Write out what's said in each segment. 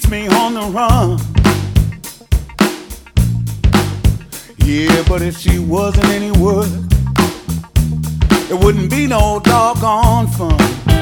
keeps me on the run. Yeah, but if she wasn't any work, it wouldn't be no doggone fun.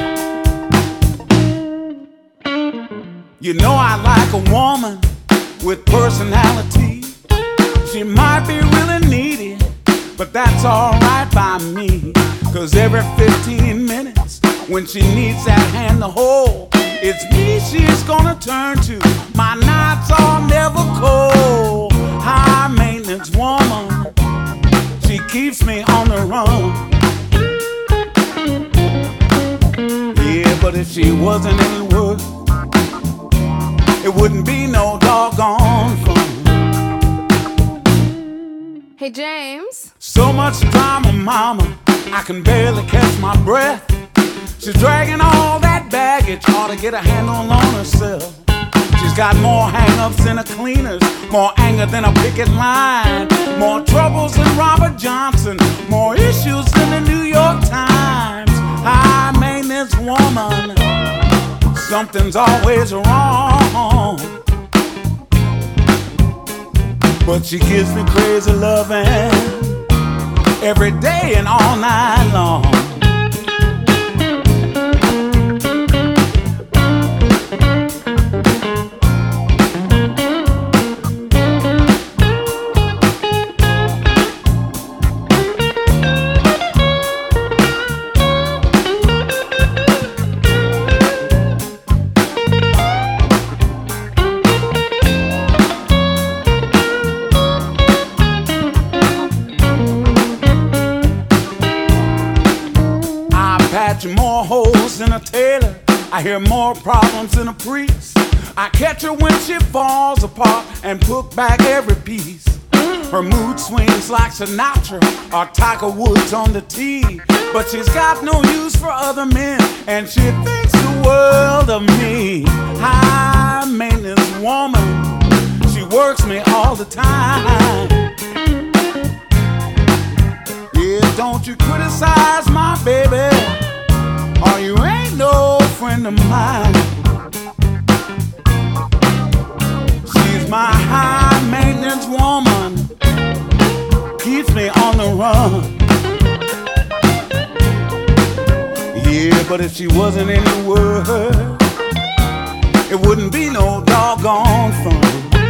You know I like a woman with personality. She might be really needy, but that's alright by me. 'Cause every 15 minutes, when she needs that hand to hold, it's me she's gonna turn to. My nights are never cold. High maintenance woman, she keeps me on the run. Yeah, but if she wasn't any work, it wouldn't be no doggone fun. Hey, James. So much drama, mama, I can barely catch my breath. She's dragging all that baggage, ought to get a handle on herself. She's got more hang-ups than a cleaner's, more anger than a picket line, more troubles than Robert Johnson, more issues than the New York Times. High maintenance woman, something's always wrong. But she gives me crazy loving every day and all night long. More holes than a tailor, I hear more problems than a priest. I catch her when she falls apart and put back every piece. Her mood swings like Sinatra or Tiger Woods on the tee. But she's got no use for other men, and she thinks the world of me. High maintenance woman, she works me all the time. Yeah, don't you criticize my baby, or you ain't no friend of mine. She's my high maintenance woman, keeps me on the run. Yeah, but if she wasn't any work, it wouldn't be no doggone fun.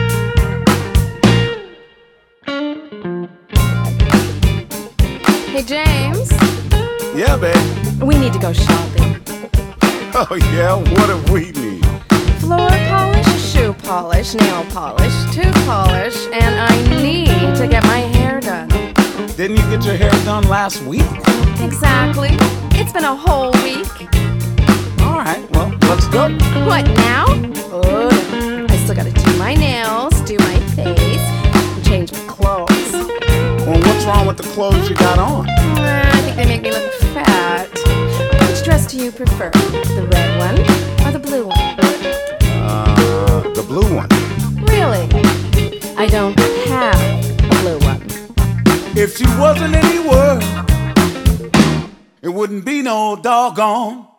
Hey, James. Yeah, babe. We need to go shopping. Oh yeah, what do we need? Floor polish, shoe polish, nail polish, tooth polish, and I need to get my hair done. Didn't you get your hair done last week? Exactly. It's been a whole week. Alright, well, let's go. What, now? Oh, I still gotta do my nails, do my face, and change my clothes. Well, what's wrong with the clothes you got on? I think they make me look fat. Which dress do you prefer? The red one or the blue one? The blue one. Really? I don't have a blue one. If she wasn't any work, it wouldn't be no doggone